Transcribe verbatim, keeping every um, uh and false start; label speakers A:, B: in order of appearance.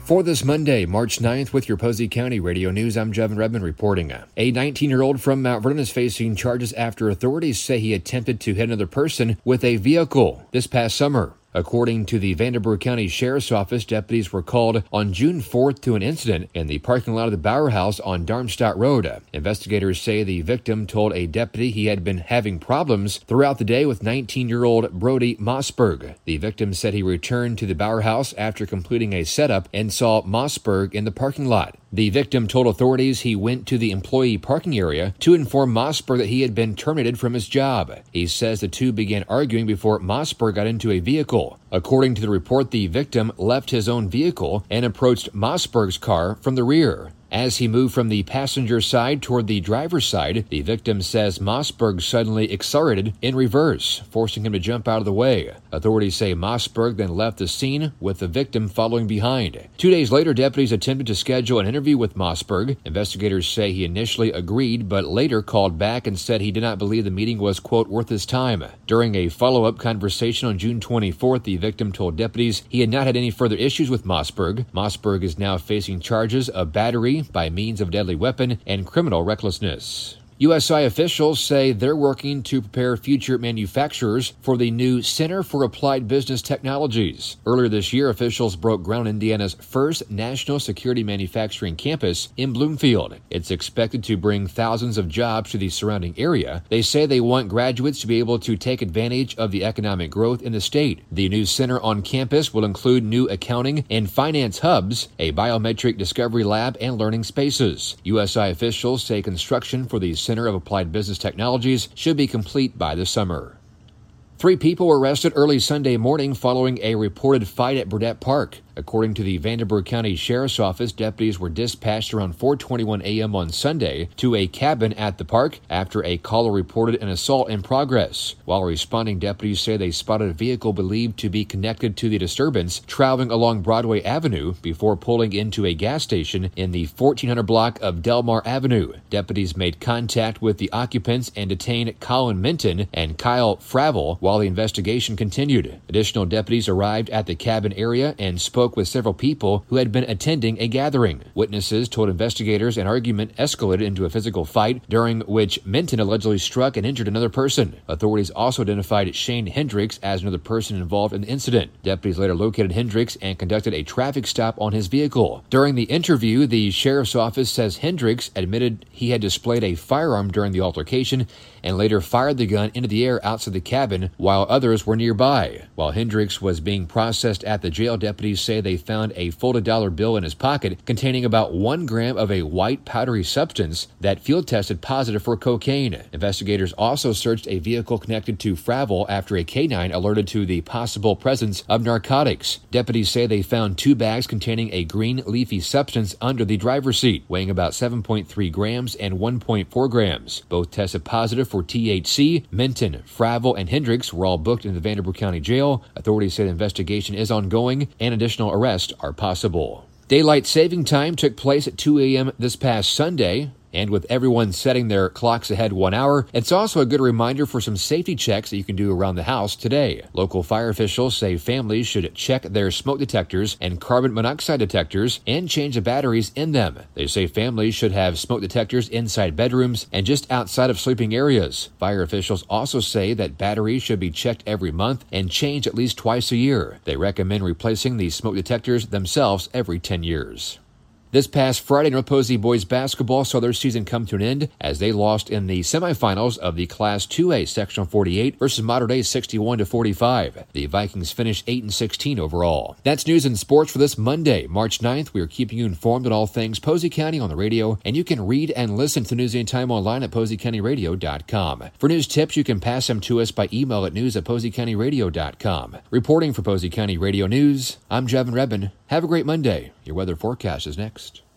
A: For this Monday, March ninth, with your Posey County Radio News, I'm Jevin Redmond reporting. A nineteen-year-old from Mount Vernon is facing charges after authorities say he attempted to hit another person with a vehicle this past summer. According to the Vanderburgh County Sheriff's Office, deputies were called on June fourth to an incident in the parking lot of the Bauer House on Darmstadt Road. Investigators say the victim told a deputy he had been having problems throughout the day with nineteen-year-old Brody Mossberg. The victim said he returned to the Bauer House after completing a setup and saw Mossberg in the parking lot. The victim told authorities he went to the employee parking area to inform Mossberg that he had been terminated from his job. He says the two began arguing before Mossberg got into a vehicle. According to the report, the victim left his own vehicle and approached Mossberg's car from the rear. As he moved from the passenger side toward the driver's side, the victim says Mossberg suddenly accelerated in reverse, forcing him to jump out of the way. Authorities say Mossberg then left the scene with the victim following behind. Two days later, deputies attempted to schedule an interview with Mossberg. Investigators say he initially agreed, but later called back and said he did not believe the meeting was, quote, worth his time. During a follow-up conversation on June twenty-fourth, the victim told deputies he had not had any further issues with Mossberg. Mossberg is now facing charges of battery by means of deadly weapon and criminal recklessness. U S I officials say they're working to prepare future manufacturers for the new Center for Applied Business Technologies. Earlier this year, officials broke ground on Indiana's first national security manufacturing campus in Bloomfield. It's expected to bring thousands of jobs to the surrounding area. They say they want graduates to be able to take advantage of the economic growth in the state. The new center on campus will include new accounting and finance hubs, a biometric discovery lab, and learning spaces. U S I officials say construction for the Center of Applied Business Technologies should be complete by the summer. Three people were arrested early Sunday morning following a reported fight at Burdett Park. According to the Vanderburgh County Sheriff's Office, deputies were dispatched around four twenty-one a.m. on Sunday to a cabin at the park after a caller reported an assault in progress. While responding, deputies say they spotted a vehicle believed to be connected to the disturbance traveling along Broadway Avenue before pulling into a gas station in the fourteen hundred block of Delmar Avenue. Deputies made contact with the occupants and detained Colin Minton and Kyle Fravel while the investigation continued. Additional deputies arrived at the cabin area and spoke with several people who had been attending a gathering. Witnesses told investigators an argument escalated into a physical fight during which Minton allegedly struck and injured another person. Authorities also identified Shane Hendricks as another person involved in the incident. Deputies later located Hendricks and conducted a traffic stop on his vehicle. During the interview, the sheriff's office says Hendricks admitted he had displayed a firearm during the altercation and later fired the gun into the air outside the cabin while others were nearby. While Hendricks was being processed at the jail, deputies say they found a folded dollar bill in his pocket containing about one gram of a white powdery substance that field tested positive for cocaine. Investigators also searched a vehicle connected to Fravel after a K nine alerted to the possible presence of narcotics. Deputies say they found two bags containing a green leafy substance under the driver's seat, weighing about seven point three grams and one point four grams. Both tested positive for T H C. Minton, Fravel, and Hendricks were all booked into the Vanderburgh County Jail. Authorities say the investigation is ongoing and additional arrests are possible. Daylight saving time took place at two a.m. this past Sunday. And with everyone setting their clocks ahead one hour, it's also a good reminder for some safety checks that you can do around the house today. Local fire officials say families should check their smoke detectors and carbon monoxide detectors and change the batteries in them. They say families should have smoke detectors inside bedrooms and just outside of sleeping areas. Fire officials also say that batteries should be checked every month and changed at least twice a year. They recommend replacing the smoke detectors themselves every ten years. This past Friday, North Posey boys basketball saw their season come to an end as they lost in the semifinals of the Class two A Sectional forty-eight versus Mater Dei sixty-one to forty-five. The Vikings finished eight and sixteen overall. That's news and sports for this Monday, March ninth. We are keeping you informed on all things Posey County on the radio, and you can read and listen to News Anytime online at posey county radio dot com. For news tips, you can pass them to us by email at news at posey county radio dot com. Reporting for Posey County Radio News, I'm Jevin Redmond. Have a great Monday. Your weather forecast is next.